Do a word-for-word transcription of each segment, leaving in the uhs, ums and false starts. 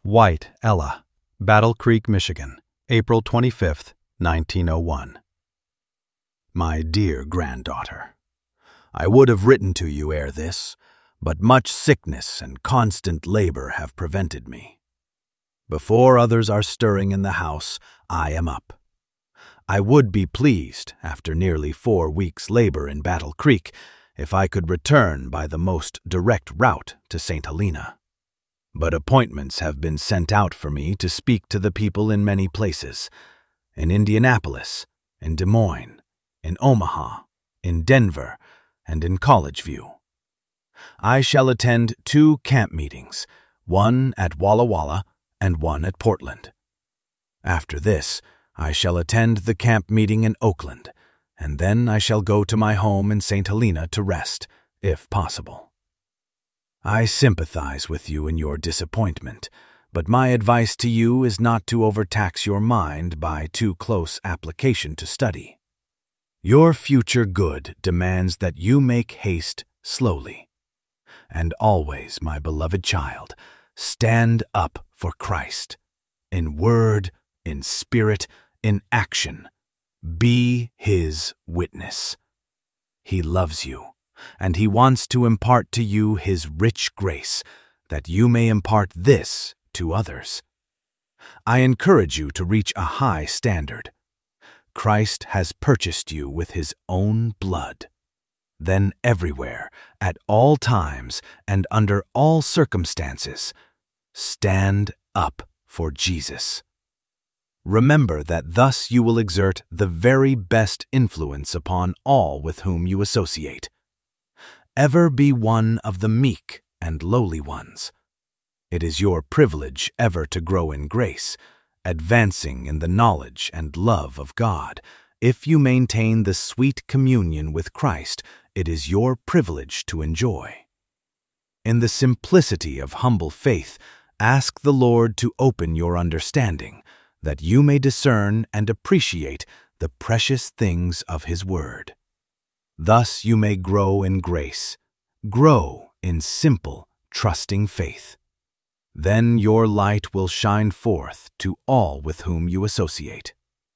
White, Ella, Battle Creek, Michigan, April twenty-fifth, nineteen oh one. My dear granddaughter, I would have written to you ere this, but much sickness and constant labor have prevented me. Before others are stirring in the house, I am up. I would be pleased, after nearly four weeks' labor in Battle Creek, if I could return by the most direct route to Saint Helena. But appointments have been sent out for me to speak to the people in many places, in Indianapolis, in Des Moines, in Omaha, in Denver, and in College View. I shall attend two camp meetings, one at Walla Walla and one at Portland. After this, I shall attend the camp meeting in Oakland, and then I shall go to my home in Saint Helena to rest, if possible. I sympathize with you in your disappointment, but my advice to you is not to overtax your mind by too close application to study. Your future good demands that you make haste slowly. And always, my beloved child, stand up for Christ. In word, in spirit, in action. Be His witness. He loves you, and He wants to impart to you His rich grace, that you may impart this to others. I encourage you to reach a high standard. Christ has purchased you with His own blood. Then everywhere, at all times, and under all circumstances, stand up for Jesus. Remember that thus you will exert the very best influence upon all with whom you associate. Ever be one of the meek and lowly ones. It is your privilege ever to grow in grace, advancing in the knowledge and love of God. If you maintain the sweet communion with Christ, it is your privilege to enjoy. In the simplicity of humble faith, ask the Lord to open your understanding, that you may discern and appreciate the precious things of His Word. Thus you may grow in grace, grow in simple, trusting faith. Then your light will shine forth to all with whom you associate.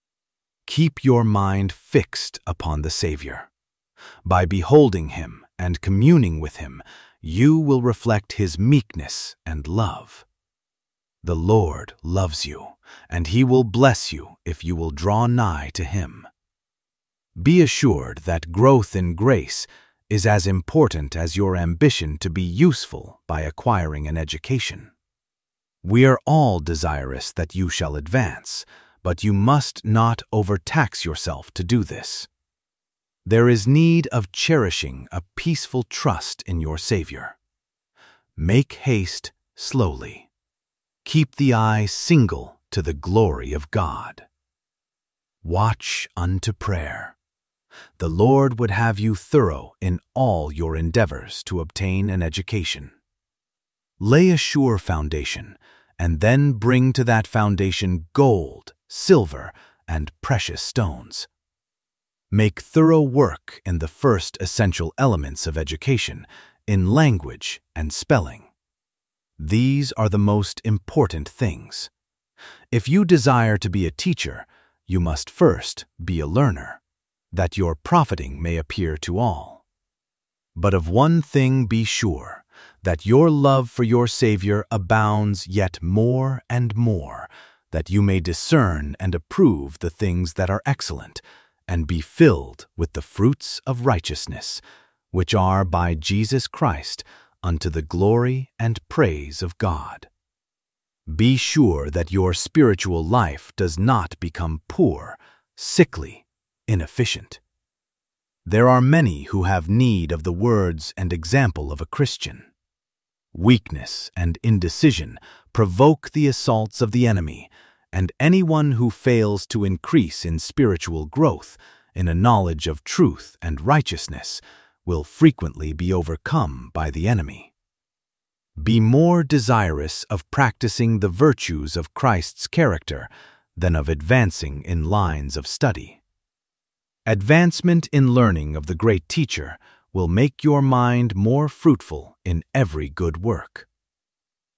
Keep your mind fixed upon the Savior. By beholding Him and communing with Him, you will reflect His meekness and love. The Lord loves you, and He will bless you if you will draw nigh to Him. Be assured that growth in grace is as important as your ambition to be useful by acquiring an education. We are all desirous that you shall advance, but you must not overtax yourself to do this. There is need of cherishing a peaceful trust in your Savior. Make haste slowly. Keep the eye single to the glory of God. Watch unto prayer. The Lord would have you thorough in all your endeavors to obtain an education. Lay a sure foundation, and then bring to that foundation gold, silver, and precious stones. Make thorough work in the first essential elements of education, in language and spelling. These are the most important things. If you desire to be a teacher, you must first be a learner, that your profiting may appear to all. But of one thing be sure, that your love for your Savior abounds yet more and more, that you may discern and approve the things that are excellent, and be filled with the fruits of righteousness, which are by Jesus Christ unto the glory and praise of God. Be sure that your spiritual life does not become poor, sickly, inefficient. There are many who have need of the words and example of a Christian. Weakness and indecision provoke the assaults of the enemy, and anyone who fails to increase in spiritual growth, in a knowledge of truth and righteousness, will frequently be overcome by the enemy. Be more desirous of practicing the virtues of Christ's character than of advancing in lines of study. Advancement in learning of the great teacher will make your mind more fruitful in every good work.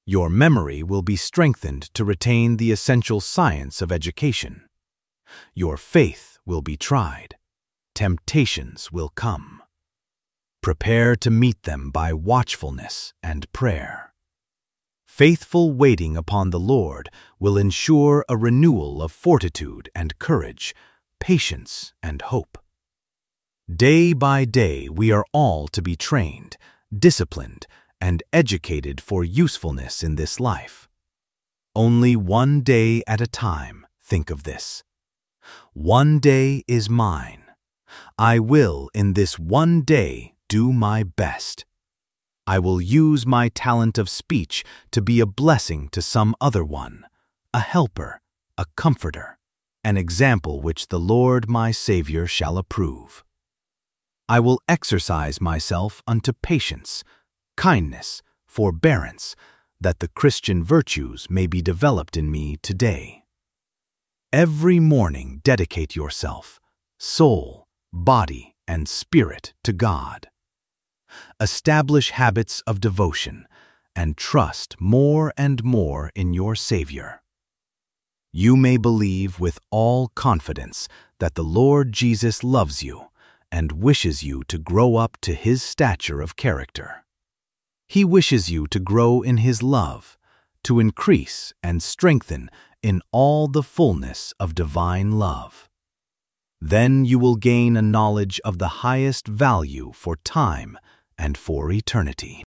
Your memory will be strengthened to retain the essential science of education. Your faith will be tried. Temptations will come. Prepare to meet them by watchfulness and prayer. Faithful waiting upon the Lord will ensure a renewal of fortitude and courage, patience and hope. Day by day we are all to be trained, disciplined, and educated for usefulness in this life. Only one day at a time, think of this. One day is mine. I will in this one day do my best. I will use my talent of speech to be a blessing to some other one, a helper, a comforter, an example which the Lord my Savior shall approve. I will exercise myself unto patience, kindness, forbearance, that the Christian virtues may be developed in me today. Every morning dedicate yourself, soul, body, and spirit to God. Establish habits of devotion and trust more and more in your Savior. You may believe with all confidence that the Lord Jesus loves you and wishes you to grow up to His stature of character. He wishes you to grow in His love, to increase and strengthen in all the fullness of divine love. Then you will gain a knowledge of the highest value for time and for eternity.